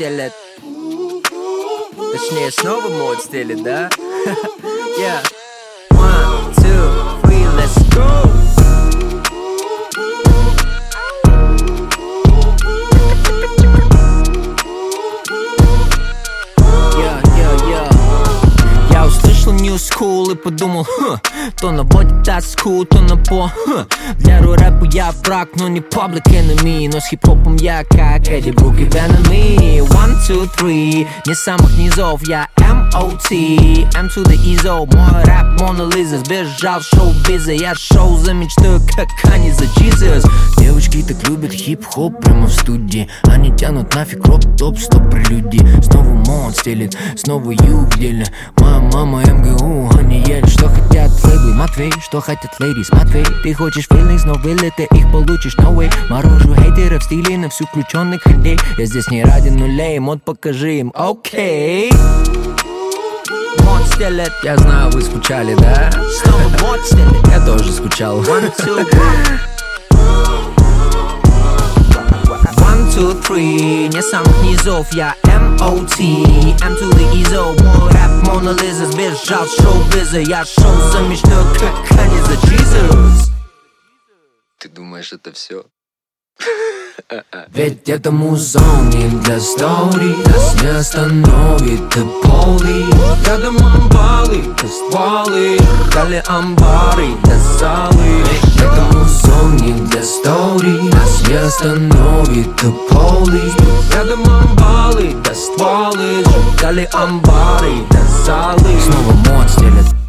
стелет. Точнее, снова мод стелет, да? Yeah. 1, 2, 3, let's go! Я услышал New School и подумал, то наводит тоску, то на Для рэпа я враг, но не public enemy. Но с хип-хопом я как Эдди Брук и Venom. 1, 2, 3, не самых низов, я M.O.T. M to the EZO, мой рэп Мона Лиза. Сбежал в шоу-биза, я шоу за мечтой, как они за Jesus. Девочки так любят хип-хоп прямо в студии. Они тянут нафиг роп-топ, стоп прелюдии. Снова мод стелит, снова юг делит. Моя мама МГУ, они ели. Что хотят лейблы, Матвей, что хотят лейдис, Матвей. Ты хочешь feelings, но вылет ты их получишь, no way. Морожу хейтеров в стиле на всю включенных людей. Я здесь не ради нулей, мод покажи им, окей. Мод стелет, я знаю, вы скучали, да? Снова мод стелет, я тоже скучал. 1, 2, 3, не самых низов, я M.O.T. M to the EZO, мой рэп Мона Лиза. Сбежал с шоу-биза, я шоу за мечтой, как они за Jesus. Ты думаешь, это все? Ведь это музон не для стори. Нас не остановит и поли. Рядом амбалы, да стволы. Дали амбары, да залы. Ведь это музон не для стори. Нас не остановит и поли. Рядом амбалы, да стволы. Дали амбары, да залы. Снова мод стелет.